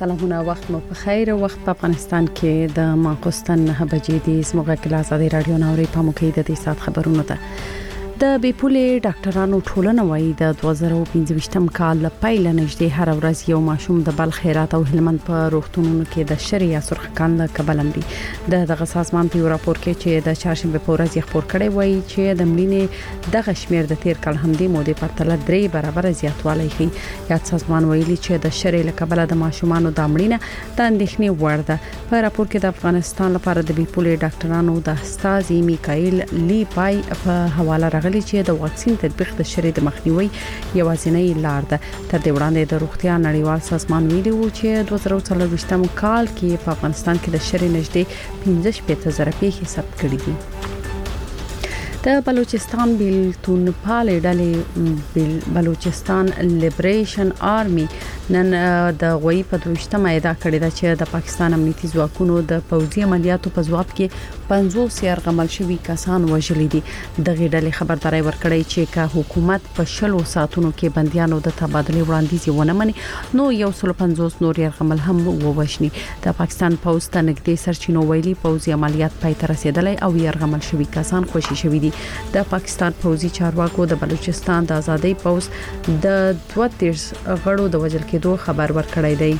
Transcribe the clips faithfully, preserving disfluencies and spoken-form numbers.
سلامونه، وخت مو په خیر. وخت په افغانستان کې د ماخوستن نه بجې دي. زموږه کلاس د رادیو نوري په مکیده دي سات خبرونه ده. د بیپولې ډاکټرانو ټولنه وايي د دوه زره پنځه کال پیل نږدې هر ورځ یو ماشوم د بل خیرات او هلمند په روغتونونو کې د شری یا سرخ کاند کبلم دي. د دغه سازمان په راپور کې چې د چهارشنبه په ورځ یې خبر کړی وایي چې د ملينې دغه شمیر د تیر کال همدې مودې په پرتله درې برابر زیاتوالی ښیي. یاد سازمان ویلي چې د شری له کبله د ماشومانو د مړینې د اندېښنې وړ ده. په راپور کې د افغانستان لپاره د بیپولې ډاکټرانو د استاذ میکائیل لی پای په حواله راغلی چې د واکسین تطبیق د شری د مخنیوي یوازینۍ لار ده. تر دې وړاندې د روغتیا نړیوال سازمان ویلي و چې دوه زره څلور کال کې په افغانستان کې د شری نږدې پنځه شپږ زره پیښې ثبت کړي دي. د بلوچستان بیلتون پالې ډلې بلوچستان لیبریشن آرمي نن د غوي په دوشتمه ادعا کړې ده چې د پاکستان امنیتي ځواکونو د پوځي عملیاتو په ځواب کې پنځوس يرغمل شوي کسان وژلي دي. د غېډلې خبرداري ورکړې چې که حکومت په شلو ساعتونو کې بنديانو د تبادله وړاندیز ونه مني نو یو سل پنځوس نور يرغمل هم ووژني. د پاکستان پوځ ته نږدې سرچینو ویلي پوځي عملیات پای ته رسیدلې او يرغمل شوي کسان خوشي شوي دي. د پاکستان پوځي چارواکو د بلوچستان د آزادۍ پوځ د دوه تیرس غړو د وژل کېدو خبر ورکړی دی.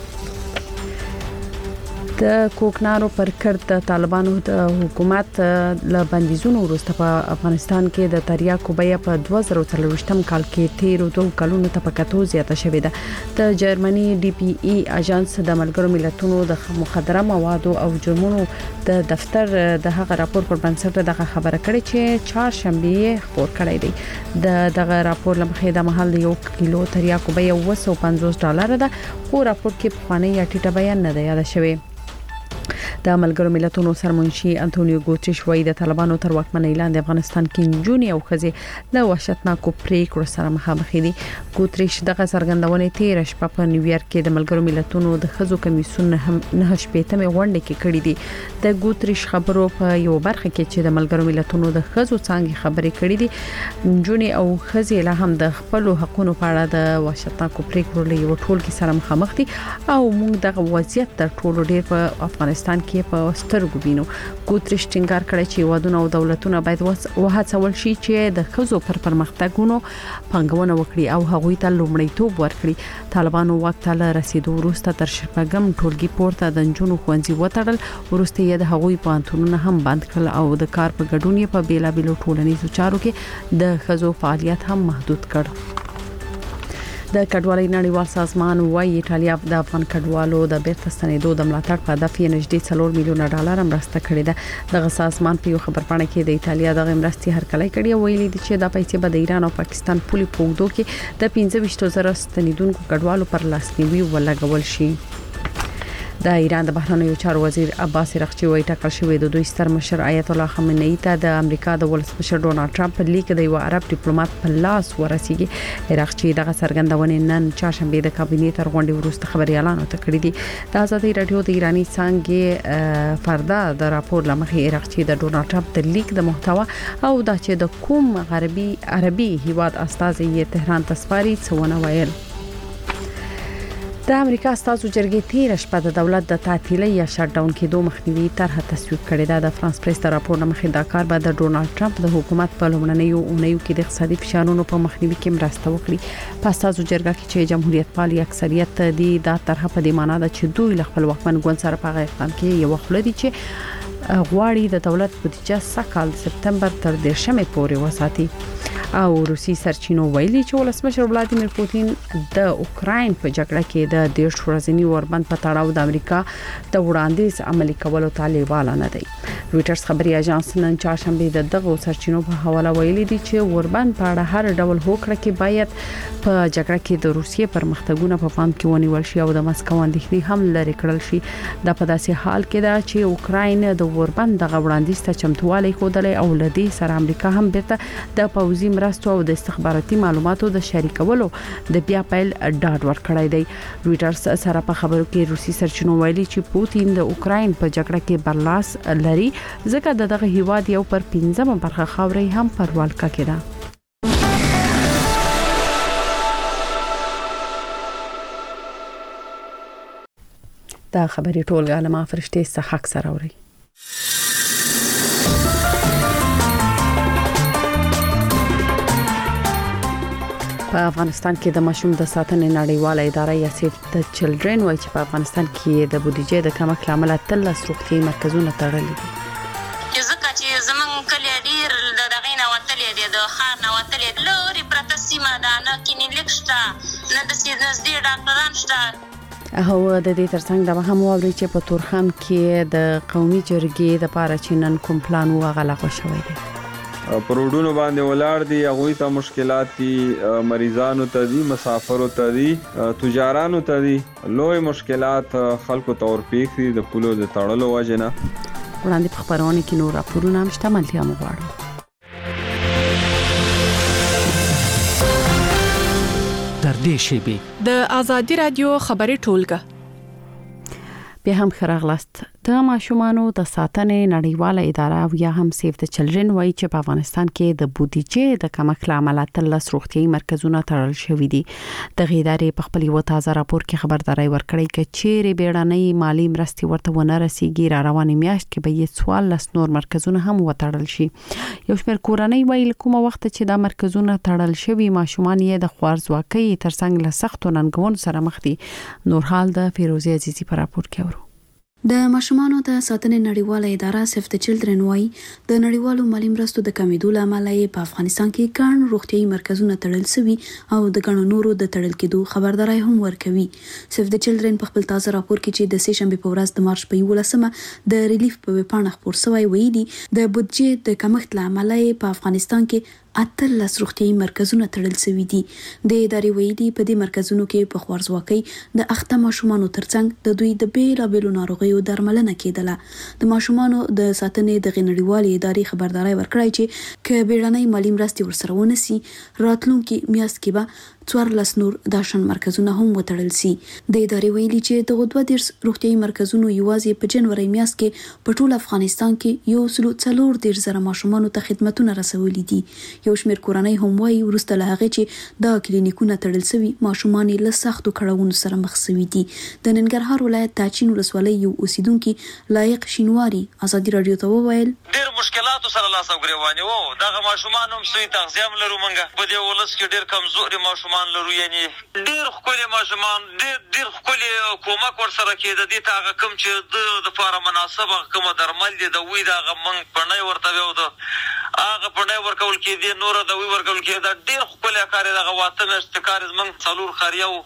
د کوکنارو پر کړ د طالبانو د حکومت له بندیزونو وروسته په افغانستان کې د تریاکو بیه په دوه زره څلور کال کې تیر دوه کلونو ته په کتو زیاته شوې ده. د جرمني ډي پی ای اژانس د ملګرو ملتونو د مخدره موادو او جرمونو د دفتر د هغه راپور پر بنسټ دغه خبره کړې چې چهارشنبه خبر کړی دی. د دغه راپور لمخې د محل یو کیلو تریاکو بیه اوه سوه پنځوس ډالر ده. خو راپور کې په خواني یا ټیټه بیان نه دی یاد شوی. د ملګرو ملتونو سرمنشي انټونیو ګوتریش وایي د طالبانو تر واکمنۍ لاندې افغانستان کې نجونې او ښځې د وحشتناکو پریکړو سره مخامخ دي. ګوتریش دغه څرګندونې تیر شپه په نیویارک کې د ملګرو ملتونو د ښځو کمیسیون نه شپېتمه غونډه کې کړې دي. د ګوتریش خبرو په یو برخه کې چې د ملګرو ملتونو د ښځو څنګه خبرې کړې دي نجونې او ښځې له هم د خپل حقوقو په اړه د وحشتناکو پریکړو له یو ټول کې سره مخامخ دي او موږ دغه وضعیت تر ټولو ډیر په افغانستان کې په سترګو وینو. ګوتریش ټینګار کړی چې ودونه او دولتونه باید وهڅول شي چې د ښځو پر پرمختګونو پنګونه وکړي او هغوی ته لومړیتوب ورکړي. طالبانو واک ته رسیدو وروسته تر شپږم ټولګي پورته د نجونو ښوونځي وتړل. وروسته یې د هغوی پوهنتونونه هم بند کړل او د کار په ګډون یې په بیلابیلو ټولنیزو چارو کې د ښځو فعالیت هم محدود کړ. د کډوالۍ نړیوال سازمان وايي ایټالیا د افغان کډوالو د بیرته ستنېدو د ملاتړ په هدف یې نږدې څلور میلیونه ډالر مرسته کړې ده. دغه سازمان په یو خبرپاڼه کې د ایټالیا د مرستې هرکلی کړی او ویلي دي چې د پیسې به د ایران او پاکستان پولي په اوږدو کې د پنځه ویشت زره ستنېدونکو کډوالو پر لاسنیوي ولګول شي. د ایران د بهرنیو چارو وزیر عباس رغچی وایي ټاکل شوی د دوی ستر مشر آیت الله خامنه‌ای ته د امریکا د ولسمشر ډونالد ټرمپ په لیک د یو عرب ډیپلوماټ په لاس ورسیږي. رغچی دغه څرګندونې نن چهارشنبه د کابینې تر غونډې وروسته خبريالانو ته کړې دي. د آزادۍ رادیو د ایرانی څنګه فردا د راپور لمخې رغچی د ډونالد ټرمپ د لیک د محتوا او د چې د کوم غربي عربي هیواد استازي یې تهران ته سپاري څونه ویل. د امریکا استازو جرګې تیر شپه د دولت د تعطیلي یا شټ ډاون کېدو مخنیوي طرحه تصویب کړې ده. د فرانس پریس د راپور مخې دا کار به د ډونالد ټرمپ د حکومت په لومړنیو اونیو کې د اقتصادي فشارونو په مخنیوي کې مرسته وکړي. په استازو جرګه کې چې جمهوریت پالي اکثریت دي دا طرحه په دې معنی ده چې دوی له خپل واکمن ګوند سره په اقدام کې یو خپل دي چې غواړي د دولت بودیجه سکهال سپتمبر تر دیرشمه پورې وساتي. او روسي سرچینو ویلي چې ولسمشر ولادیمیر پوتین د اوکراین په جګړه کې د دیش ورځنی اوربند په تړاو د امریکا د وړاندیز عملي کولو طالبان نه دی. رويټرز خبري اژانس نن چهارشنبه د دغه سرچینو په حواله ویلي دي چې اوربند په اړه هر ډول هوکړه کې باید په جګړه کې د روسیې پرمختګونه په پام کې ونیول شي او د مسکو اندېښنې هم لري کړل شي. دا په داسې حال کې ده چې اوکراین د اوربند دغه وړاندیز ته چمتووالی ښودلی او لدی سره امریکا هم بیرته د پوځي مرستو او د استخباراتي معلوماتو د شریکولو د بیا پیل ډاډ ورکړی دی. رويټرز سره په خبرو کې روسي سرچینو ویلي چې پوتین د اوکراین په جګړه کې برلاس لري ځکه دغه هیواد یو پر پنځمه برخه خاورې هم پر والکه کې ده. دا خبري ټولګه له ما فرشتي څخه اکثر اوري. په افغانستان کې د ماشوم د ساتنې نړیواله اداره یا سیف د چلډرن وايي چې په افغانستان کې د بودیجې د کمښت لامل تل روغتي مرکزونه تړلي دي. ځکه چې زمون کلی ډیر د دغې نه وتلې دي، د خار نه وتلې لوري پرته سیمه ده، نه کلینیک شته، نه د نږدې ډاکټران شته. هو د دې ترڅنګ د هم واوري چې په تورخم کې د قومي جرګې د پاره چې نن کوم پلان وغلغه شوی دی. پروډونو باندې ولاړ دي، هغه ته مشکلات دي، مریضانو ته دي، مسافرو ته دي، تجارانو ته دي، لوی مشکلات خلکو تور پیښ دي د پولو د تړلو وجنه. وړاندې په خبرونه کې نور راپورونه هم شته، ملتیا مو غواړو. در دې شیبې د آزادي رادیو خبري ټولګه به هم خراغلاست. د ماشومانو د ساتنې نړیواله اداره او یا هم سیف د چلډرن وايي چې په افغانستان کې د بودیجې د کمښت لامل تل روغتي مرکزونه تړل شوي دي. د ادارې په خپل یو تازه راپور کې خبرداري ورکړې چې چیرې بیړنۍ مالی مرستې ورته ونه رسیږي، را روانې میاشت کې به یې سوال لس نور مرکزونه هم وتړل شي. یو شمېر کورنۍ وايي کومه وخت چې دا مرکزونه تړل شوي، ماشومان یې د خوارځواکۍ ترڅنګ له سختو ننګونو سره مخ دي. نور حال د فیروزي عزیزي په راپور کې ورو. د ماشومانو د ساتنې نړیواله اداره سیف د چلډرن وايي د نړیوالو مالی مرستو د کمیدو لامل یې په افغانستان کې ګڼ روغتيایي مرکزونه تړل شوي او د ګڼو نورو د تړل کېدو خبرداري هم ورکوي. سیف د چلډرن په خپل تازه راپور کې چې د سه شنبه په ورځ د مارچ په یولسمه د ریلیف په ویبپاڼه خپور شوی ویلي د بودیجې د کمښت لامل یې په افغانستان کې اتلس روغتيایي مرکزونه تړل شوي دي. د ادارې ویلي په دې مرکزونو کې په خوارځواکۍ د اخته ماشومانو ترڅنګ د دوی د بیلابېلو ناروغیو درملنه کېدله. د ماشومانو د ساتنې د نړیوالې ادارې خبرداري ورکړی چې ک بیړنۍ مالی مرستې ورسره ونسي، راتلونکي میاشت کې به څوارلس نور داشن مرکزونه هم وتړل شي. د ادارې ویلي چې د دوه دیرش روغتيایي مرکزونو یوازې په جنوري میاشت کې په ټول افغانستان کې یو سلو څلور دیرش زره ماشومانو ته خدماتونه رسولي دي. یو شمېر کورنۍ هم وايي وروسته له هغې چې دا کلینیکونه تړل شوي، ماشومان له سختو کړاوونو سره مخ شوي دي. د ننګرهار ولایت تاچین ولسوالۍ یو اوسیدونکي لایق شینواری ازادي رادیو ته وویل ډېر مشکلاتو سره لاس او ګریوانې وو. دغه ماشومان هم صحي تغذیه هم لرو، موږ په دې ولس کې ډېر کمزوري ماشومان لرو، یعنې ډېر ښکلي ماشومان، ډېر ډېر ښکلي کومک ورسره کېده. دې ته هغه کوم چې د دپاره مناسب هغه کومه درمل دي د وی د هغه موږ پړنی ورته ویو د هغه پړنی ورکول کېدې، نوره د وی ورکول کېده. ډېر ښکلی کار یې دغه واته میاشتې کار یې زموږ څلور خاریه وو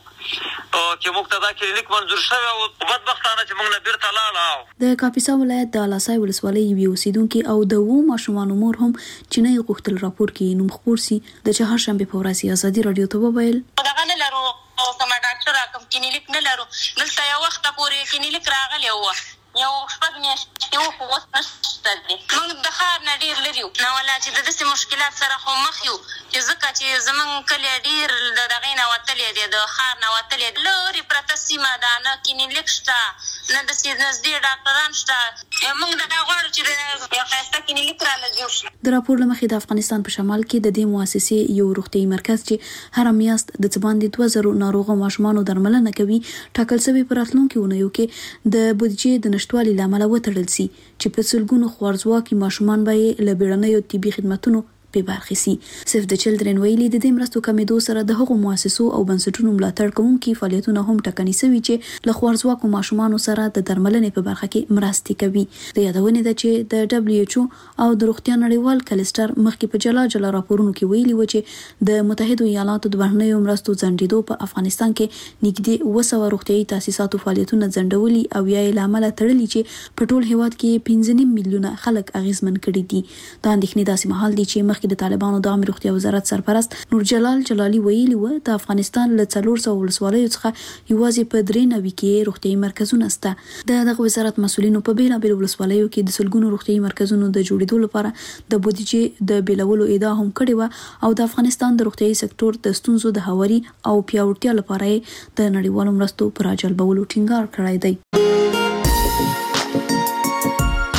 چې موږ ته دا کلینیک منظور شوی او بدبختانه چې موږ نه بیرته لاړه. د کاپیسا ولایت د الاسای ولسوالۍ یوې اوسیدونکي او د اوو ماشومانو مور هم چې نه یې غوښتل راپور کې نوم خپور سي، د چهارشنبې په ورځ ازادي رادیو ته وویل دغه نه لرو او کومه ډاکټر کوم کلینیک نه لرو. دلته یو وخت پورې کلینیک راغلی و، یو شپږ میاشتې وو، خو اوس نشته دی. موږ د ښار نه ډېر لرې یو، نو ولا چې د داسې مشکلات سره خو مخ یو چې ځکه چې زموږ کلی ډېر د دغې نه وتلی دی، د ښار نه وتلی دی، لرې پرته سیمه ده، نه کلینیک شته، نه داسې نږدې ډاکټران شته. موږ دا غواړو چې د یو ښایسته کلینیک راله جوړ شي. د راپور له مخې د افغانستان په شمال کې د دې مؤسسې یو روغتیایي مرکز چې هر میاشت د څه باندې دوه زره ناروغه ماشومانو درملنه کوي، ټاکل شوی په راتلونکي اونیو کې د بودیجې د نشټوالي له امله وتړل شي چې په سلګونو خوارځواکي ماشومان به یې له بیړنیو طبي خدمتونو په برخه سي. سیف د چلډرن ویلي د دې مرستو کمیدو سره د هغو مؤسسو او بنسټونو ملاتړ کوونکي فعالیتونه هم ټکني شوي چې له خوارځواکو ماشومانو سره د درملنې په برخه کې مرستې کوي. د یادونې ده چې د دبليو ایچ او او د روغتیا نړیوال کلستر مخکې په جلا جلا راپورونو کې ویلي و چې د متحده ایالاتو د بهرنیو مرستو ځنډېدو په افغانستان کې نږدې اوه سوه روغتیایي تاسیساتو فعالیتونه ځنډولي او یا یې له امله تړلي چې په ټول هیواد کې پنځه نیم میلیونه خلک اغېزمن کړي دي. دا اندېښنې داسې مهال دي چې مخکې د طالبانو د عامه روغتیا وزارت سرپرست نور جلال جلالي ویلي و د افغانستان له څلور سوه ولسوالیو څخه یوازې په درې نوي کې روغتیایي مرکزونه شته. د دغه وزارت مسؤلینو په بیلابېلو ولسوالیو کې د سلګونو روغتیایي مرکزونو د جوړېدو لپاره د بودیجې د بیلولو ادعا هم کړې وه او د افغانستان د روغتیایي سکتور د ستونزو د هواري او پیاوړتیا لپاره د نړیوالو مرستو پر راجلبولو ټینګار کړی دی.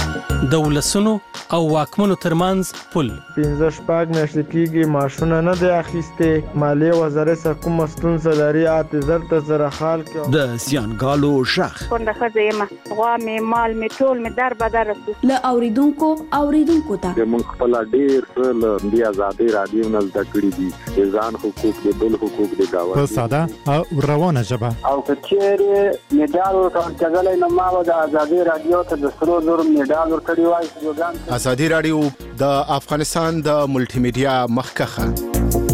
د ولسونو او واکمنو ترمنځ پل. پنځه شپږ میاشتې کېږي ماشونه نه دی اخیستې. مالیې وزارت څخه کومه ستونزه لري اته زر ته زره خال کې د زیانګالو شخ کونډه ښځه یم، غوا مې مال مې ټول مې در بدر رسو. له اوریدونکو اوریدونکو ته موږ خپل ډیر څه له دې آزادۍ رادیو نه زده کړي دي، ځان حقوق د بل حقوق د گاوند په ساده او روانه ژبه. او کچېره میډال ورکړل کېدلای نو ما د آزادۍ رادیو ته د سرو زرو میډال ورکړی وای. آزادۍ رادیو د افغانستان د ملټي میډیا مخکخه.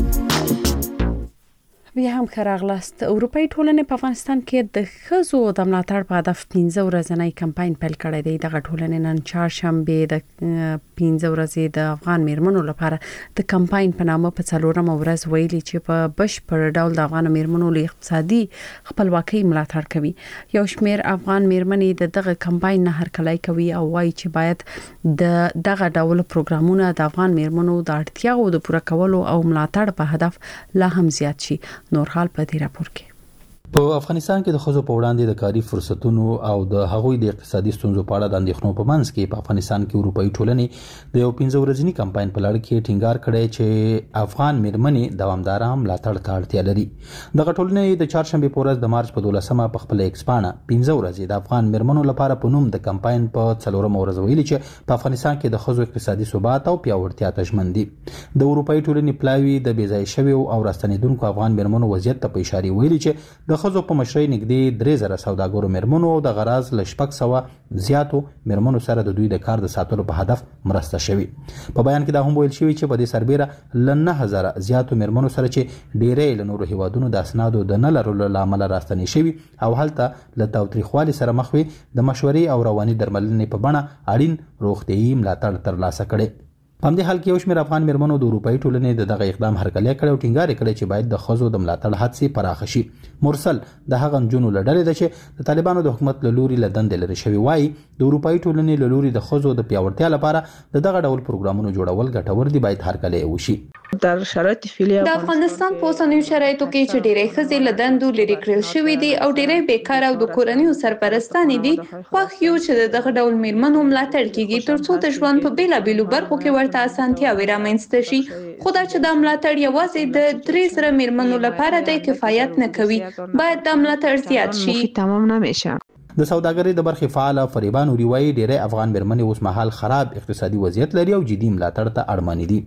بیا هم خراغلاست. اروپאי ټولنې په افغانستان کې د ښځو د ملاتړ په هدف پنځه ورځنی کمپاین پیل کړی دی. دغه ټولنې نن چهارشنبه د پنځه ورځې د افغان میرمنو لپاره د کمپاین په نامه په څلورم ورځ ویلي چې په بشپړ ډول د افغان میرمنو له اقتصادي خپلواکۍ ملاتړ کوي. یو شمېر افغان میرمنې د دغه کمپاین نه هرکلی کوي او وایي چې باید د دغه ډول پروګرامونه د افغان میرمنو د اړتیاو د پوره کولو او ملاتړ په هدف لا هم زیات شي. نور حال په دې راپور کې په افغانستان کې د ښځو په وړاندې د کاري فرصتونو او د هغوی د اقتصادي ستونزو په اړه د اندېښنو په منځ کې په افغانستان کې اروپאי ټولنې د یو پنځه ورځنی کمپاین په لړ کې ټینګار کړی چې افغان میرمنې دوامداره ملاتړ ته اړتیا لري. دغه ټولنې د چهارشنبه په ورځ د مارچ په دولسمه په خپل ایکسپانه پنځه ورځې د افغان میرمنو لپاره په نوم د کمپاین په څلورم ورځ ویلي چې په افغانستان کې د ښځو اقتصادي ثبات او پیاوړتیا ته ژمن دي. د اروپאי ټولنې پلاوی د بیځای شوی او راستنیدونکو افغان میرمنو وضعیت ته په اشاره ویلي چې د ښځو په مشرۍ د درې زره سوداګرو میرمنو د غراز ل شپږ سوه زیاتو میرمنو سره د دوی د کار د ساتلو په هدف مرسته شوی. په بیان کې دا هم ویل شوی چې په دې سربېره ل نه هزار زیاتو میرمنو سره چې ډېرې له نورو هیوادونو د اسنادو د نه لرلو لامل راستنی شوی او هلته له تاوتریخوالي سره مخ وي د مشورې او رواني درملنې په بڼه اړین روغتیايي ملاتړ ترلاسه کړي. په همدې حال کې یو شمېر افغان میرمنو د اروپאי ټولنې د دغه اقدام هرکلی کړی او ټینګار کړی چې باید د ښځو د ملاتړ هڅې پراخه شي. مرسل د هغه نجونو له ډلې ده چې د طالبانو د حکومت له لوري له دندې لرې شوي وایي د اروپאי ټولنې له لوري د ښځو د پیاوړتیا لپاره د دغه ډول پروګرامونو جوړول ګټور دي، باید هرکلی وشي. در شرایط فعلی د افغانستان په اوسنیو شرایطو کې چې ډېرې ښځې له دندو لرې کړل شوې دي او ډېرې بیکاره او د کورنیو سرپرستانې دي، خوښ یو چې دغه ډول میرمنو ملاتړ کیږي ترڅو د ژوند په بیلابیلو برخو کې ورته اسانتیاوې رامنځته شي. خو دا چې دا ملاتړ یوازې د درې زره میرمنو لپاره دی کفایت نه کوي، باید دا ملاتړ زیات شي. تمام نمیشه. د سوداګرۍ د برخې فعال فریبا نوري وایي ډېری افغان میرمنې اوس مهال خراب اقتصادي وضعیت لري او جدي ملاتړ ته اړمنې دي.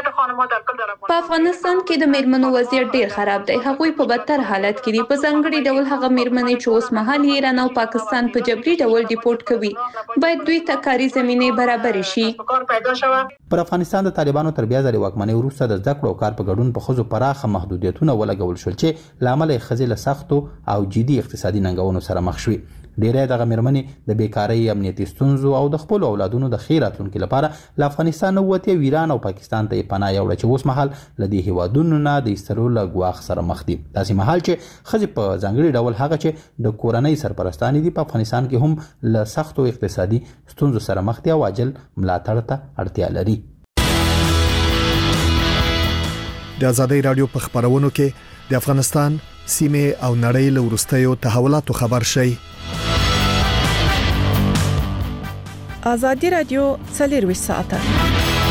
په افغانستان کې د میرمنو وضعیت ډیر خراب دی. هغوی په بدتر حالت کې دي. په ځانګړي ډول هغه میرمنې چې اوس مهال ایران او پاکستان په جبري ډول ډیپورت کوي، باید دوی ته کاري زمینې برابر شي. پر افغانستان د طالبانو تر بیا ځلې واکمنۍ وروسته د زده کړو او کار په ګډون په ښځو پراخه محدودیتونه ولګول شول چې له امله یې ښځې له سختو او جدي اقتصادي ننګونو سره مخ شوې. ډېری دغه میرمنې د بیکارۍ، امنیتي ستونزو او د خپلو اولادونو د ښې راتلونکي لپاره له افغانستان نه ووتې او ایران او پاکستان ته یې پناه یوړه چې اوس مهال له دې هیوادونو نه د ایستلو له ګواښ سره مخ دي. داسې مهال چې ښځې په ځانګړي ډول هغه چې د کورنۍ سرپرستانې دي په افغانستان کې هم له سختو اقتصادي ستونزو سره مخ دي او عاجل ملاتړ ته اړتیا لري. د آزادۍ رادیو په خبرونو کې د افغانستان سیمه او نړۍ له وروستیو تحولاتو خبر شي. آزادی رادیو څلرویشت ساعته.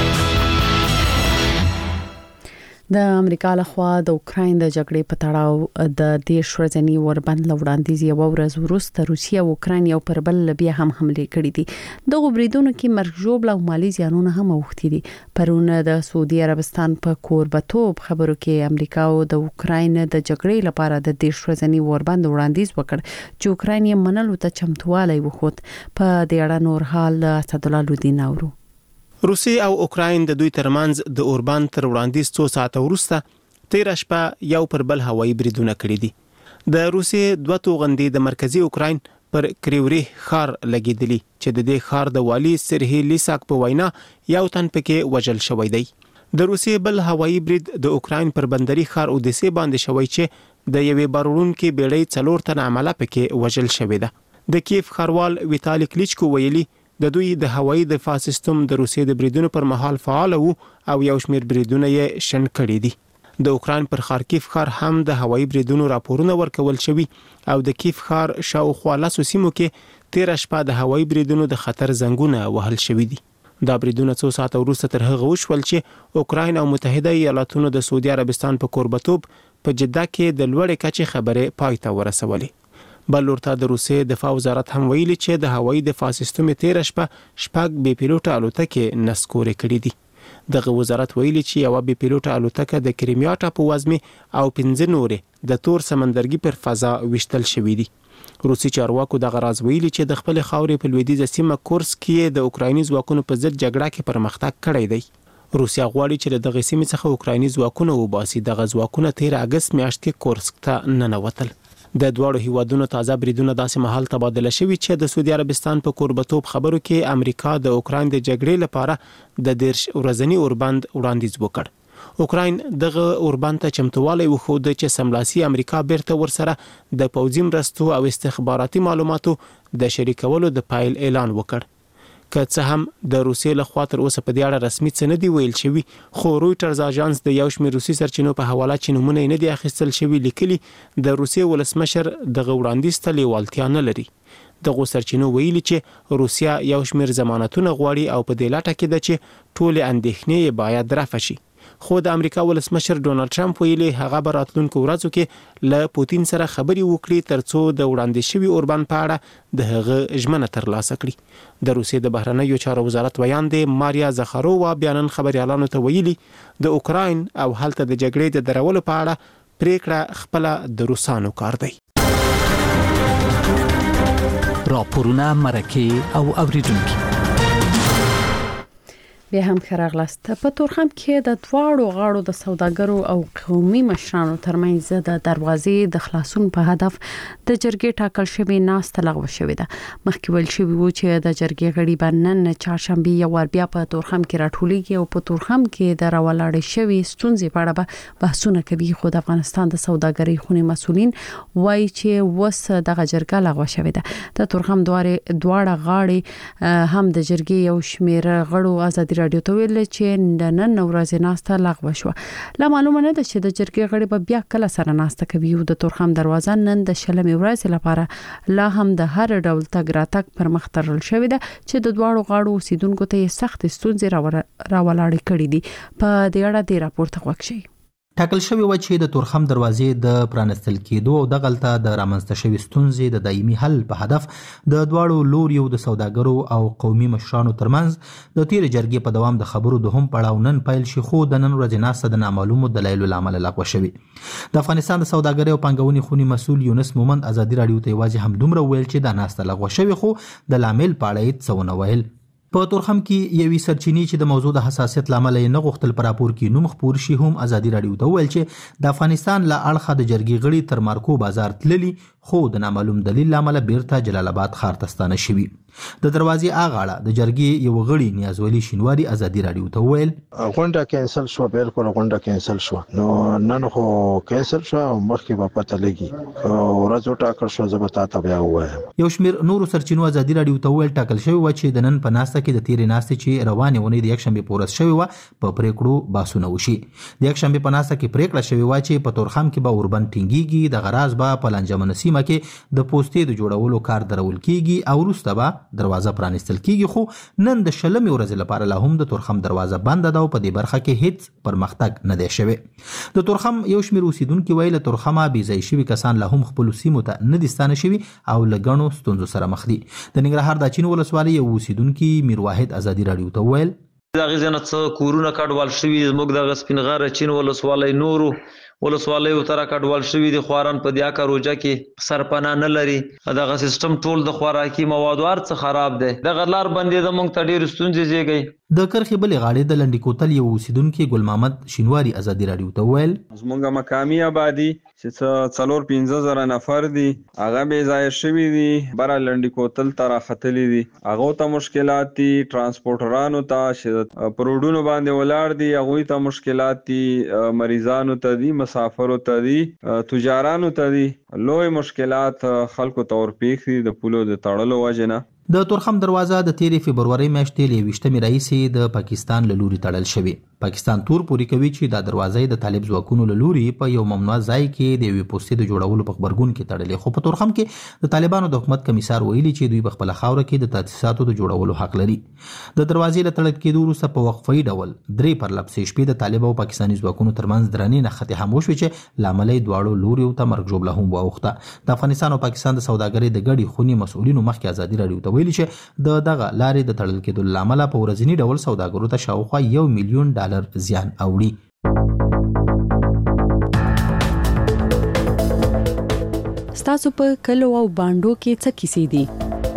د امریکا لخوا د اوکراین د جګړې په تړاو د دیش ورځنی وربند لوړاندیز یو ورځ وروسته روسیه او اوکراین یو پر بل بیا هم حمله کړې دي. دغه بریدونو کې مرګ ژوبل او مالی زیانونه هم اوښتي دي. پرون د سعودي عربستان په کوربتوب خبرو کې امریکا او د اوکراین د جګړې لپاره د دیش ورځنی وربند وړاندیز وکړ چې اوکراین یې منلو ته چمتوالی وښود. په دې اړه نور حال اسد الله لودین اورو. روسیه او اوکراین د دوی ترمنځ د اوربند تر وړاندیز څو ساعته وروسته تیر شپه یو پر بل هوایي بریدونه کړي دي. د روسیې دوه توغندي د مرکزی اوکراین پر کریوري ښار لګیدلی چې د دې ښار د والی سرهی لیساک په وینا یو تن پکې وژل شوی دی. د روسیې بل هوایي برید د اوکراین پر بندري ښار اودیسه باندې شوی چې د یوې بارونکې بیړۍ څلور تن عمله پکې وژل شوی ده. د کیف ښاروال ویتالی کلیچکو ویلي د دوی د هوایي دفاع سیستم د روسیې د بریدونو پر مهال فعال وو او یو شمېر بریدونه یې شنډ کړي دي. د اوکراین پر خارکیف ښار هم د هوایي بریدونو راپورونه ورکول شوي او د کیف ښار شاوخوا لسو سیمو کې تیره شپه د هوایي بریدونو د خطر زنګونه وهل شوي دي. دا بریدونه څو ساعته وروسته تر هغه وشول چې اوکراین او متحده ایالاتونو د سعودي عربستان په کوربتوب په جده کې د لوړې کچې خبرې پای ته ورسولې. بل لورته د روسیې دفاع وزارت هم ویلي چې د هوایي دفاع سیستم تیره شپه شپږ بې پیلوټه الوتکې نسکورې کړي دي. دغه وزارت ویلي چې یوه بې پیلوټه الوتکه د کریمیا ټاپووزمې او پنځه نورې د تور سمندرګي پر فضا ویشتل شوي دي. روسي چارواکو دغه راز ویلي چې د خپل خاورې په لویدیځه سیمه کورسک کې د اوکرایني ځواکونو په ضد جګړه کې پرمختګ کړی دی. روسیا غواړي چې دغه سیمې څخه اوکرایني ځواکونه وباسي. دغه ځواکونه تیر اگست میاشت کې کورسک ته ننوتل. د دواړو هیوادونو تازه بریدونه داسې مهال تبادله شوي چې د سعودي عربستان په کوربتوب خبرو کې امریکا د اوکراین د جګړې لپاره د دیرش ورځني اوربند وړاندیز وکړ. اوکراین دغه اوربند ته چمتووالی وښود چې سملاسي امریکا بیرته ورسره د پوځي مرستو او استخباراتي معلوماتو د شریکولو د پایل اعلان وکړ. که څه هم د روسیې لخوا تر اوسه په دې اړه رسمي څه نه دی ویل شوي، خو رویټرز اژانس د یو شمېر روسي سرچینو په حواله چې نومونه یې نه دي اخیستل شوي لیکلي د روسیې ولسمشر دغه وړاندیز ته لیوالتیا نه لري. دغه سرچینو ویلي چې روسیا یو شمېر ضمانتونه غواړي او په دې لټه کې ده چې ټولې اندېښنې یې باید رفع شي. خو د امریکا ولسمشر ډونالد ټرمپ ویلي هغه به راتلونکو ورځو کې له پوتین سره خبرې وکړي ترڅو د وړاندې شوي اوربند په اړه د هغه ژمنه ترلاسه کړي. د روسیې د بهرنیو چارو وزارت ویان دی ماریا زخارووا بیا نن خبریالانو ته ویلي د اوکراین او هلته د جګړې د درولو په اړه پریکړه خپله د روسانو کار دی. راپورونه مرکه او اوریدونکو بیا هم خراغلاست. په تورخم کې د دواړو غاړو د سوداګرو او قومي مشرانو ترمنځ د دروازې د خلاصون په هدف د جرګې ټاکل شوی ناسته لغوه شوې ده. مخکې ویل شوی و چې د جرګې غړي به نن چهارشنبه یو ور بیا په تورخم کې راټولیږي او په تورخم کې د راولاړې شوی ستونزې په اړه به بحثونه کوي. خو د افغانستان د سوداګرۍ خونې مسولین وایي چې وس دغه جرګه لغوه شوې ده. د تورخم دواره دواړه غاړي هم د جرګې یو شمېر غړو ازادي رادیو ته ویل چې د نن ورځې ناسته لغوه شو. لا معلومه نه ده چې د جرګې غړي به بیا کله سره ناسته کوي. د تورخم دروازه نن د شلمې ورځې لپاره لا هم د هر ډول تګ راتګ پر مخ تړل شوې ده چې د دواړو غاړو اوسیدونکو ته سخت ستونزې راولاړې کړې دي. په دې اړه د راپورته غوښ شي. ټاکل شوی و چې د تورخم دروازې د پرانستل کېدو او د غلطه د رامنځته شوی ستونزې د دایمي حل په هدف د دواړو لوریو د سوداګرو او قومي مشرانو ترمنځ د تیر جرګې په دوام د خبرو د هم پړاو نن پیل شي، خو د نن ورځې ناسته د نامعلومو دلایلو لامل لغوه شوی. د افغانستان د سوداګرۍ او پانګونې خونې مسؤل یونس مومند ازادي رادیو ته یوازې هم دومره ویل چې دا ناسته لغوه شوی، خو د لامل په اړه یې څه ونه ویل. په تورخم کې یوې سرچینې چې د موضوع د حساسیت لامل یې نه غوښتل په راپور کې نوم خپور شي هم ازادي رادیو ته ویل چې د افغانستان له اړخه د جرګې غړي تر مارکو بازار تللي، خو د نامعلوم دلیل لامل بیرته جلال آباد ښار ته ستانه شوي. د دروازې اغاړه د جرګې یو غړي نیازولي شینواری ازادي رادیو ته ویل غونډه کینسل شو. بالکل غونډه کینسل شو. نو نن خو کینسل شو، مخکې به پته لګي ورځ ټاکل شو. زه به تاسو بیا وایم. یو شمېر نورو سرچینو ازادي رادیو ته ویل ټاکل شوی و چې د نن په ناسته کې د تیرې ناستې چې روانې ونې د یکشنبې په ورځ شوې وه په پریکړو بحثونه وشي. د یکشنبې په ناسته کې پریکړه شوې وه چې په تورخم کې به اوربند ټینګېږي، د غراز به په لانجمنه سیمه کې د پوستې د جوړولو کار درول کېږي او وروسته به دروازه پرانیستل کېږي. خو نن د شلمې ورځې لپاره لا هم د تورخم دروازه بنده ده او په دې برخه کې هیڅ پرمختګ نه دی شوی. د تورخم یو شمېر اوسیدونکي وایي له تورخمه بې ځای شوي کسان لا هم خپلو سیمو ته نه دي ستانه شوي او له ګڼو ستونزو سره مخ دي. د ننګرهار د اچین ولسوالۍ یو اوسیدونکي میر واحد ازادي رادیو ته ویل دغه ځنه څه کورونه کډوال شوي زموږ دغه سپینغر اچین ولسوالۍ نورو ولسوالیو تر کډوال شوي دي. خواران په دیا کاروجه کې سرپناه نه لري. دغه سیستم ټول د خوراکي موادو ارڅ خراب دی. دغه لار بندې د مونږ ته ډېر ستونزې زیږي. د کرخې بلې غاړې د لنډي کوتل یو اوسیدونکي ګل محمد شینواری ازادي رادیو ته ویل زمونږ مقامي آبادي چې څلور پنځه زره نفر دي هغه بې ځایه شوي دي، بره لنډي کوتل ته راختلي دي. هغو ته مشکلات دي، ټرانسپورټرانو ته چې په روډونو باندې ولاړ دي هغوی ته مشکلات دي، مریضانو ته دي، مسافرو ته دي، تجارانو ته دي. لوی مشکلات خلکو ته ورپېښ دي د پولو د تړلو وجې نه. د تورخم دروازه د تیرې فبرورۍ میاشتې له یویشتمې راهیسې د پاکستان له لوري تړل شوې. پاکستان تور پورې کوي چې دا دروازه د طالب ځواکونو له لوري په یو ممنوع ځای کې د یوې پوستې د جوړولو په خبرګون کې تړلې. خو په تورخم کې د طالبانو د حکومت کمیسار ویلي چې دوی په خپل خاوره کې د تاسیساتو د جوړولو حق لري. د دروازې له تړل کېدو وروسته په وقفه‌ای ډول درې پرلپسې شپې د طالب او پاکستاني ځواکونو ترمنځ درنې نښتې هم وشوې چې لامل یې دواړو لوریو ته مرګ ژوبله هم واوښته. د افغانستان او پاکستان د سوداګرۍ د ګډې خونې مسؤلینو مخکې ازادي راډیو ته ویلي چې د دغه لارې د تړل کېدو له امله په ورځني ډول سوداګرو ته شاوخوا یو میلیون ډالر زیان اوړي. ستاسو په کلو او بانډو کې څه کیسې دي؟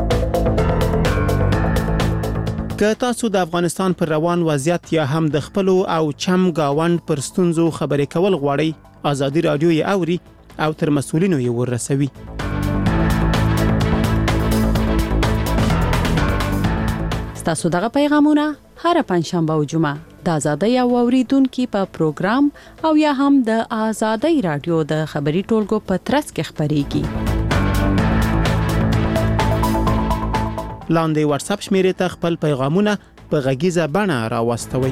که تاسو د افغانستان پر روان وضعیت یا هم د خپلو او چم گاوند پر ستونزو خبرې کول غواړئ، ازادي راډیو یې اوري او تر مسؤلینو یې ورسوي. ستاسو دغه پیغامونه هر پنځشنبه او جمعه د ازادۍ او اوریدونکو په پروګرام او یا هم د ازادۍ راډیو د خبري ټولګو په ترڅ کې خبريږي. لاندې واتس اپ شمیرې ته خپل پیغامونه په غږیزه بڼه راوستوئ.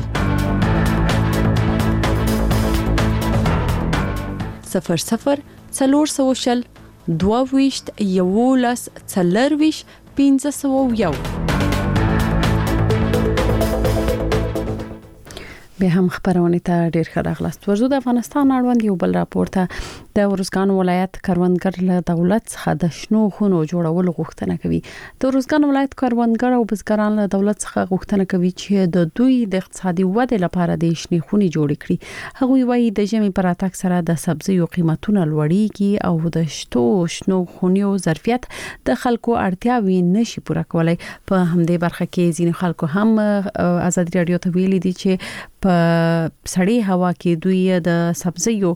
صفر صفر څلور سوه شل دوه ویشت یولس څلرویشت پنځه سوه یو. به هم خبرونه ته ډیر ښه راغلاست. ورزو د افغانستان اړوند یو بل راپور ته د ورزګان ولایت کروندګر له دولت څخه د شنو خونو جوړولو غوښتنه کوي. د ورزګان ولایت کروندګر او بزګران له دولت څخه غوښتنه کوي چې د دوی د اقتصادي ودې لپاره د شنو خونې جوړ کړي. هغوی وایي د ژمي پر اتاک سره د سبزیو قیمتونه لوړیږي او د شتو شنو خونو ظرفیت د خلکو اړتیاوي نشي پوره کولای. په همدې برخه کې ځینې خلکو هم ازادي راډیو ته ویلي دي چې په سړی هوا کې دوی د سبزیو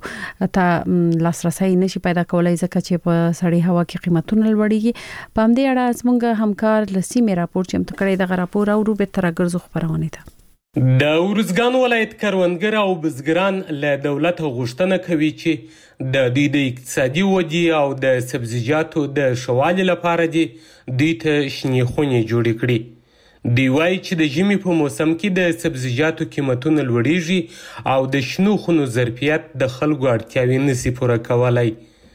ته لاسرسي نشي پیدا کولای ځکه چې په سړی هوا کې قیمتونه لوړیږي. په همدې اړه زموږ همکار لسیمه راپور چې هم کړی د راپور او رو به ترګرزو خبرونه ده. د ورزګان ولایت کروندګر او بزګران له دولت غوښتنه کوي چې د دوی د اقتصادي ودې او د سبزیجاتو د شوالي لپاره دي دوی ته شنې خونې جوړې کړي. دی وایي چې د ژمي په موسم کې د سبزیجاتو قیمتونه لوړیږي او د شنو خونو ظرفیت د خلکو اړتیاوې نشي پوره کولای.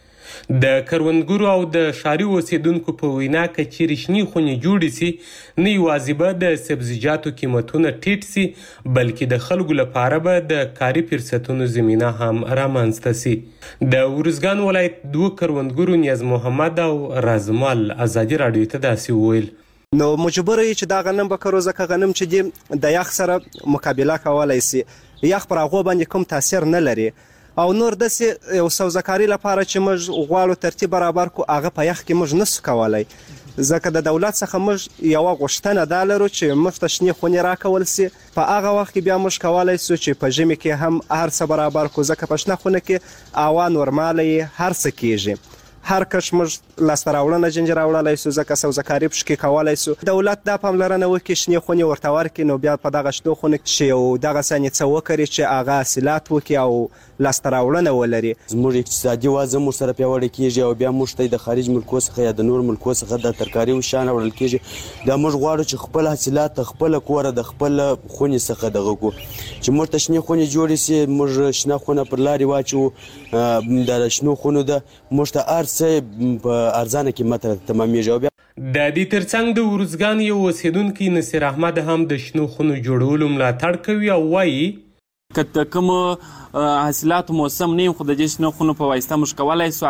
د کروندګرو او د ښاري اوسیدونکو په وینا که چیرې شنې خونې جوړې سي نه یوازې به د سبزیجاتو قیمتونه ټیټ سي بلکې د خلکو لپاره به د کاري فرصتونو زمینه هم رامنځته سي. د ورزګان ولایت دوه کروندګرو نیاز محمد او رازمال ازادي راډیو ته داسې وویل. نو مجبور یې چې دا غنم به کرو ځکه غنم چې دی د یخ سره مقابله کولی سي، یخ پر هغو باندې کوم تاثیر نه لري او نور داسې یو سوزکاري لپاره چې موږ غواړو ترتیب برابر کو هغه په یخ کې موږ نسو کولی ځکه د دولت څخه موږ یوه غوښتنه دا لرو چې موږ ته شنې خونې راکول سي. په هغه وخت کې بیا موږ کولی سو چې په ژمي کې هم هر څه برابر کو ځکه په شنه خونه کې هوا نورماله یې هر څه کیږي. هر کش موږ لاسته راوړنه جنجه راوړلی سو ځکه سوزکاري پشکې کولی سو. دولت دا پاملرنه وکړي شنې خونې ورته ورکړي نو بیا په دغه شنو خونو کې یو دغسې څه وکړي چې هغه حاصلات وکړي او لاسته راوړنه ولري. زموږ اقتصادي وضع مو سره پیاوړې کیږي او بیا موږ ته د خارج ملکو څخه یا د نور ملکو څخه د ترکاري او شیان راوړل کیږي. دا موږ غواړو چې خپل حاصلات د خپله کوره د خپل خونې څخه دغه کړو چې موږ ته شنې خونې جوړې سي. موږ شنه خونه پر لارې واچوو د شنو خونو ده موږ ته هر څه په ارزانه قیمت تمامېږي. د دې ترڅنګ د ورزګان یو اوسیدونکی نصیر احمد هم د شنو خونو جوړولو ملاتړ کوي او وایي که د کومو حاصلاتو موسم نه خو د دې شنو خونو په واسطه موږ کولی سو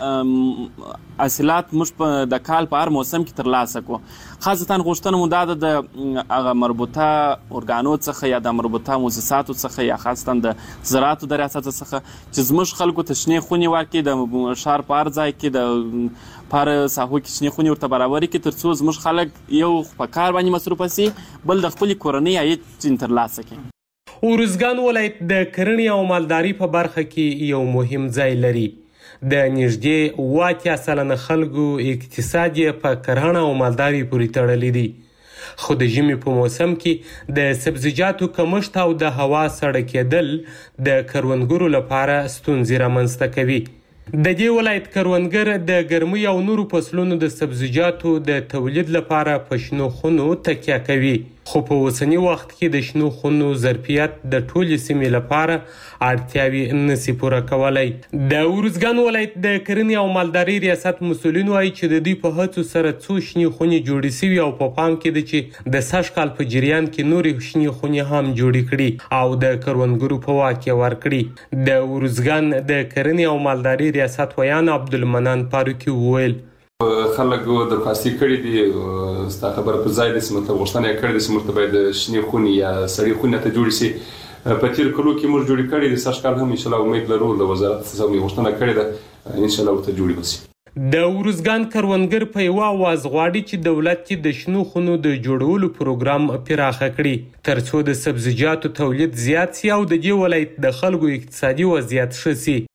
هغه حاصلات موږ په د کال په هر موسم کې ترلاسه کړو. خاصتا غوښتنه مو دا ده د هغه مربوطه ارګانو څخه یا د مربوطه مؤسساتو څخه یا خاصتا د زراعتو د ریاست څخه چې زموږ خلکو ته شنې خونې ورکړي د ښار په هر ځای کې د په هر ساحو کې شنې خونې ورته برابرې کړي تر څو زموږ خلک یو په کار باندې مصروفه سي بل د خپلې کورنۍ عاید ځینې ترلاسه کړي. ورزګان ولایت د کرنې او مالداري په برخه کې یو مهم ځای لري. د نږدې اوه اتیا سلنه خلکو اقتصاد یې په کرهڼه او مالداري پورې تړلی دی. خو د ژمي په موسم کې د سبزیجاتو کمښت او د هوا سړه کېدل د کروندګرو لپاره ستونزې رامنځته کوي. د دې ولایت کروندګر د ګرمۍ او نورو فصلونو د سبزیجاتو د تولید لپاره په شنو خونو تکیه کوي، خو په اوسني وخت کې د شنو خونو ظرفیت د ټولې سیمې لپاره اړتیاوې نشي پوره کولی. د ارزګان ولایت د کرنې او مالدارۍ ریاست مسؤلین وایي چې د دوی په هڅو سره څو شنې خونې جوړې شوي او په پام کې ده چې د سږ کال په جریان کې نورې شنې خونې هم جوړې کړي او د کروندګرو په واک کې ورکړي. د ارزګان د کرنې او مالدارۍ ریاست ویان عبدالمنان فاروقي وویل خلک درخواستي کړي دي ستا خبره پر ځای د سیمه ته غوښتنه کړې د سیمه ته باید شنې خونې یا سړې خونې ته جوړې شي. په تیر کلو کې موږ جوړې کړې د سږ کال هم ان شاء الله امید لرو د وزارت څخه غوښتنه کړې ده ان شاء الله ورته جوړې وشي. د ارزګان کروندګر په یوه آواز غواړي چې دولت کې د شنو خونو د جوړولو پروګرام پراخه کړي ترڅو د سبزیجاتو تولید زیات شي او د دې ولایت د خلکو اقتصادي وضعیت ښه شي.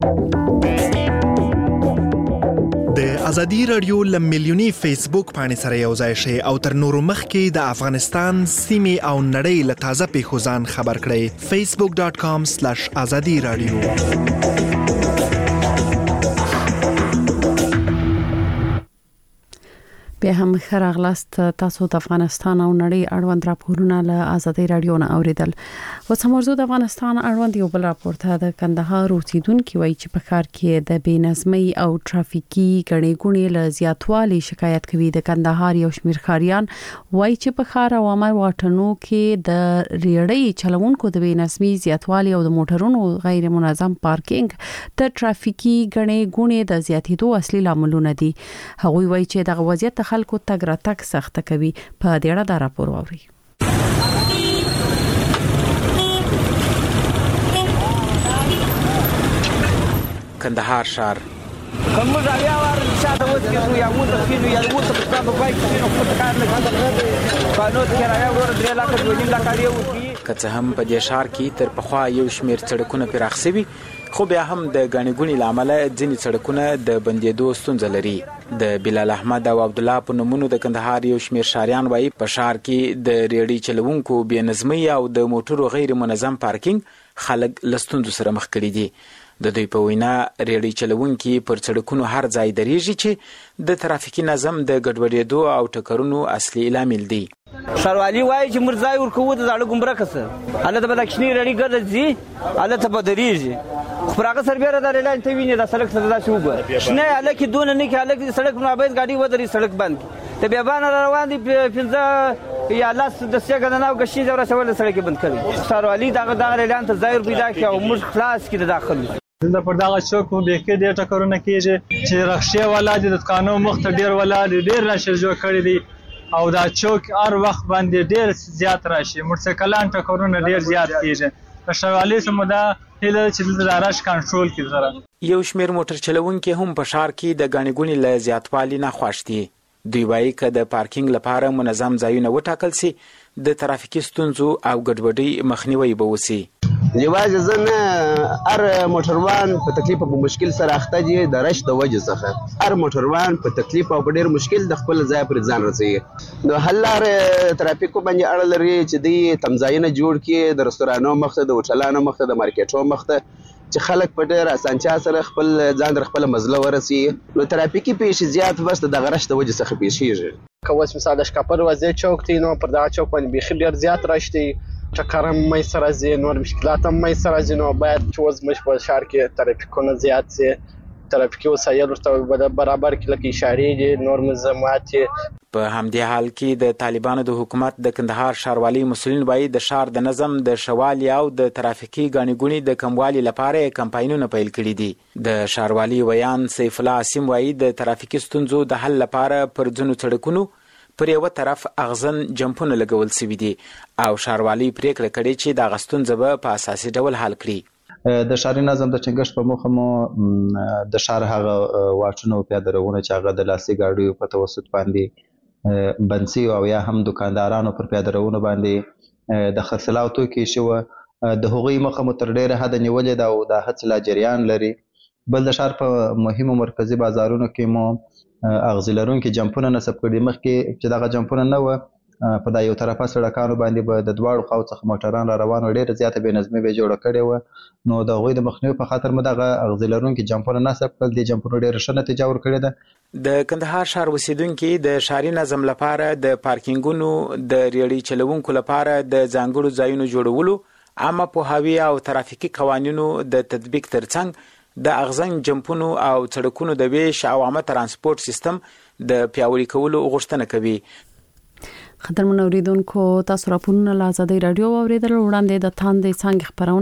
د ازادي رادیو له میلیوني فیسبوک باندې سره یو ځای شئ او تر نورو مخکې د افغانستان سیمې او نړۍ له تازه پیښو ځان خبر کړئ. فیسبوک ډاټ کام سلاش ازادي رادیو. بیا هم ښه راغلاست تاسو د افغانستان او نړۍ اړوند راپورونه له ازادي رادیو نه اوریدل. اوس هم ورزو د افغانستان اړوند یو بل راپور ته د کندهار اوسیدونکو وایي چې په ښار کې د بېنظمۍ او ټرافیکي ګڼې ګوڼې له زیاتوالي شکایت کوي. د کندهار یو شمېر ښاریان وایي چې په ښار او عامه واټونو کې د ریړۍ چلوونکو د بېنظمۍ زیاتوالي او د موټرونو غیر منظم پارکینګ د ټرافیکي ګڼې ګوڼې د زیاتېدو اصلي لاملونه دي. هغوی وایي چې دغه وضعیت خلکو تګ راتګ سخت کوي. په دې اړه دا راپور واوري. کندهار ښار کوم ځای وار شاته وځي یا موږ تفصیل یا موږ تفصیل په پای کې نو په کار نه غواړم قانون کرایه ور درې لاکه دوه نیم لاکه یو که څه هم په دې ښار کې تر پخوا یو شمېر سړکونه پراخ شوي خو بیا هم د ګڼې ګوڼې له امله ځینې سړکونه د بندېدو ستونزه لري. د بلال احمد او عبدالله په نومونو د کندهار یو شمېر ښاریان وایي په ښار کې د ریړۍ چلوونکو بېنظمۍ او د موټرو غیر منظم پارکینګ خلک له ستونزو سره مخ کړي دي. د دوی په وینا ریړۍ چلوونکي پر سړکونو هر ځای درېږي چې د ترافیکي نظم د ګډوډېدو او ټکرونو اصلي لامل دی. ښاروالي وایي چې موږ ځای ورکوو د زاړه ګمرکه څه هلته به دا کوچنۍ ریړۍ ګرځي هلته به درېږي خو پر هغه سربیره دا ریلان ته ویني دا سړک سره داسې وګوره شنه هلکې دونه نه کې هلک سړک مابین ګاډي ودرېږي سړک بند کړي د بیابانه را روان دي پنځه یا لس دسې ګڼنه او ګشنیز او رسول سړک یې بند کړی. ښاروالي دغه دغه ریلان ته ځای پیدا کړي او موږ خلاص کړي د داخلو دلته پر دغه چوک مو بیخي ډېر ټکرونه کېږي چې رخشې والا دي د دکانو مخ ته ډېر ولاړ دي ډېر راشر جوړ کړي دي او دا چوک هر وخت باندې ډېر زیات راشي موټرسایکلان ټکرونه ډېر زیات کېږي. په ښاروالۍ سمو دا هیله چې دلته د رش کنټرول کړي سره. یو شمېر موټر چلوونکي هم په ښار کې د ګڼې ګوڼې له زیاتوالي نه خوښ دي. دوی وایي که د پارکینګ لپاره منظم ځایونه وټاکل سي د ترافیکي ستونزو او ګډوډۍ مخنیوی به وسي. یوازې زه نه هر موټروان په تکلیف او په مشکل سره اخته دي د رش د وجې څخه هر موټروان په تکلیف او په ډېر مشکل د خپل ځای پر ځان رسوي. نو حل لارې ترافیکو باندې اړه لري چې دوی تمځایونه جوړ کړي د رستورانو مخ ته د هوټلانو مخ ته د مارکیټو مخ ته چې خلک په ډېر اسانتیا سره خپل ځان در خپل مزله ورسي. نو ترافیکي پیښې زیات بس د دغه رش د وجې څخه پیښیږي. که اوس مثال د شکاپر وځې چوک دی نو پر دغه چوک باندې بیخي ډېر زیات رش دی ټکر هم منځته راځي نور مشکلات هم منځته راځي. نو باید چې اوس زموږ په ښار کې ترافیکونه زیات سي ترافیکي وسایل ورته برابر کړي لکه اشارې دي نور ملزمات. په همدې حال کې د طالبانو د حکومت د کندهار ښاروالۍ مسؤلین وایي د ښار د نظم د ښوالي او د ترافیکي ګڼې ګوڼې د کموالي لپاره کمپاینونه پیل کړي دي. د ښاروالۍ ویان سیف الله عاصم وایي د ترافیکي ستونزو د حل لپاره پر ځینو سړکونو پر یو طرف اغزن جمپونه لګول شوي دي او ښاروالۍ پریکړه کړې چې دغه ستونزه به په اساسي ډول حل کړي. د ښاري نظم د ټینګښت په موخه مو د ښار هغه واټونه او پیاده روونه چې هغه د لاسي ګاډیو په توسط باندې بند شوي او یا هم دوکاندارانو پر پیاده روونو باندې د خرڅلاو توکي شوه د هغوی مخه مو تر ډېره حده نیولې ده او دا هڅې لا جریان لري. بل د ښار په مهمو مرکزي بازارونو کې مو اغزي لرونکي جمپونه نصب کړي. مخکې چې دغه جمپونه نه وه په دا یو طرفه سړکانو باندې به د دواړو خواو څخه موټران را روان و، ډېره زیاته بې نظمي به یې جوړه کړې وه. نو د هغوی د مخنیوي په خاطر مو دغه اغزي لرونکي جمپونه نصب کړل. دې جمپونو ډېره ښه نتیجه ورکړې ده. د کندهار ښار اوسیدونکي د ښاري نظم لپاره د پارکینګونو د ریړۍ چلوونکو لپاره د ځانګړو ځایونو جوړولو، عامه پوهاوي او ترافیکي قوانینو د تطبیق ترڅنګ د اغزن جمپونو او سړکونو د ویش او عامه ترانسپورت سیستم د پیاوړي کولو غوښتنه کوي. خطرمن اوریدونکو، تاسو راپورونه له آزادۍ رادیو واوریدل. وړاندې د تاندې څنګه خبرونه